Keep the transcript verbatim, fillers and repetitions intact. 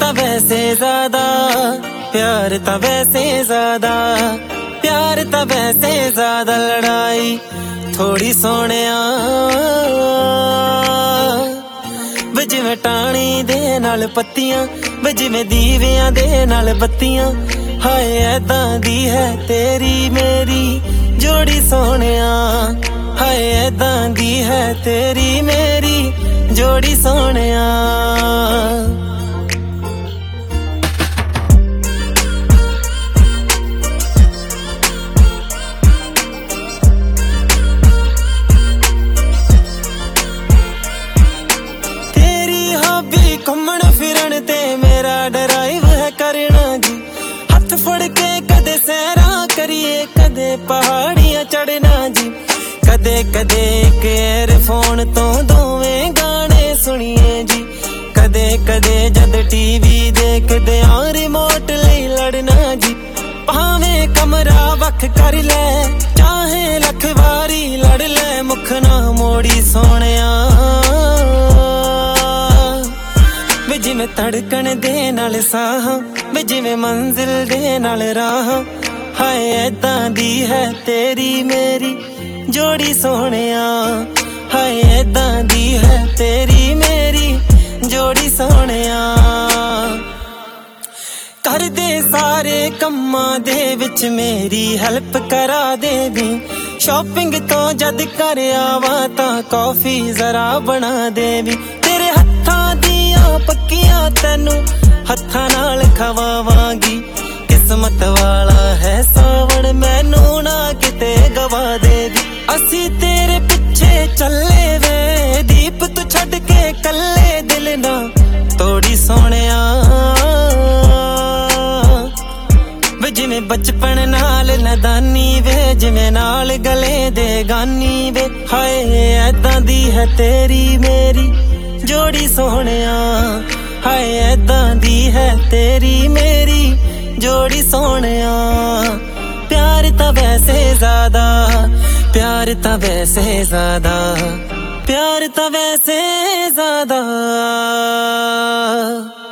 ਤਾਂ ਵੈਸੇ ਜ਼ਿਆਦਾ, ਪਿਆਰ ਤਾਂ ਵੈਸੇ ਜ਼ਿਆਦਾ, ਪਿਆਰ ਤਾਂ ਵੈਸੇ ਜ਼ਿਆਦਾ, ਲੜਾਈ ਥੋੜੀ ਸੋਹਣਿਆ। ਵੇ ਜਿਵੇਂ ਟਾਹਣੀ ਦੇ ਨਾਲ ਪੱਤੀਆਂ, ਵੇ ਜਿਵੇਂ ਦੀਵਿਆਂ ਦੇ ਨਾਲ ਬੱਤੀਆਂ, ਹਾਏ ਐਦਾਂ ਦੀ ਹੈ ਤੇਰੀ ਮੇਰੀ ਜੋੜੀ ਸੋਹਣਿਆ, ਹਾਏ ਐਦਾਂ ਦੀ ਹੈ ਤੇਰੀ ਮੇਰੀ ਜੋੜੀ ਸੋਹਣਿਆ। ਤੇਰੀ ਹੌਬੀ ਘੁੰਮਣ ਫਿਰਨ ਤੇ ਮੇਰਾ ਡਰਾਈਵ ਹੈ ਕਰਨਾ ਜੀ, ਹੱਥ ਫੜ ਕੇ ਕਦੇ ਸੈਰਾਂ ਕਰੀਏ, ਕਦੇ ਪਹਾੜੀਆਂ ਚੜਨਾ ਜੀ, ਕਦੇ ਕਦੇ ਇੱਕ ਏਅਰਫੋਨ ਤੋਂ ਦੋਵੇਂ ਗਾਣੇ ਸੁਣੀਏ ਜੀ, ਕਦੇ ਕਦੇ ਜਦ ਟੀਵੀ ਦੇਖਦੇ ਆਂ ਰਿਮੋਟ ਲਈ ਲੜਨਾ ਜੀ, ਭਾਵੇਂ ਕਮਰਾ ਵੱਖ ਕਰ ਲੈ ਚਾਹੇ ਲੱਖ ਵਾਰੀ ਲੜ ਲੈ, ਮੁਖ ਨਾ ਮੋੜੀ ਸੋਹਣਿਆ। ਵੇ ਜਿਵੇਂ ਧੜਕਣ ਦੇ ਨਾਲ ਸਾਹ, ਵੇ ਜਿਵੇਂ ਮੰਜ਼ਿਲ ਦੇ ਨਾਲ ਰਾਹ, ਹਾਏ ਐਦਾਂ ਦੀ ਹੈ ਤੇਰੀ ਮੇਰੀ ਜੋੜੀ ਸੋਹਣਿਆ, ਹਾਏ ਐਦਾਂ ਦੀ ਹੈ ਤੇਰੀ ਮੇਰੀ ਜੋੜੀ ਸੋਹਣਿਆ। ਕਰਦੇ ਸਾਰੇ ਕੰਮਾਂ ਦੇ ਵਿੱਚ ਮੇਰੀ ਹੈਲਪ ਕਰਾ ਦੇਵੀਂ, ਸ਼ਾਪਿੰਗ ਤੋਂ ਜਦ ਕਰ ਆਵਾਂ ਤਾਂ ਕੌਫੀ ਜ਼ਰਾ ਬਣਾ ਦੇਵੀਂ, ਤੇਰੇ ਹੱਥਾਂ ਦੀਆਂ ਪੱਕੀਆਂ ਤੈਨੂੰ ਹੱਥਾਂ ਨਾਲ ਖਵਾਵਾਂਗੀ, ਕਿਸਮਤ ਵਾਲਾ ਹੈ ਸਾਵਣ ਮੈਨੂੰ ਨਾ ਕਿਤੇ ਗਵਾ ਦੇਵੀ। ਅਸੀਂ ਤੇਰੇ ਪਿੱਛੇ ਚੱਲੇ ਵੇ ਦੀਪ, ਤੂੰ ਛੱਡ ਕੇ ਕੱਲੇ ਦਿਲ ਨਾ ਤੋੜੀ ਸੋਹਣਿਆ। ਵੇ ਜਿਵੇਂ ਬਚਪਨ ਨਾਲ ਨਦਾਨੀ ਵੇ, ਜਿਵੇਂ ਨਾਲ ਗਲੇ ਦੇ ਗਾਨੀ ਵੇ, ਹਾਏ ਐਦਾਂ ਦੀ ਹੈ ਤੇਰੀ ਮੇਰੀ ਜੋੜੀ ਸੋਹਣਿਆ, ਹਾਏ ਐਦਾਂ ਦੀ ਹੈ ਤੇਰੀ ਮੇਰੀ ਜੋੜੀ ਸੋਹਣਿਆ। ਪਿਆਰ ਤਾਂ ਵੈਸੇ ਜ਼ਿਆਦਾ, ਪਿਆਰ ਤਾਂ ਵੈਸੇ ਜ਼ਿਆਦਾ, ਪਿਆਰ ਤਾਂ ਵੈਸੇ ਜ਼ਿਆਦਾ।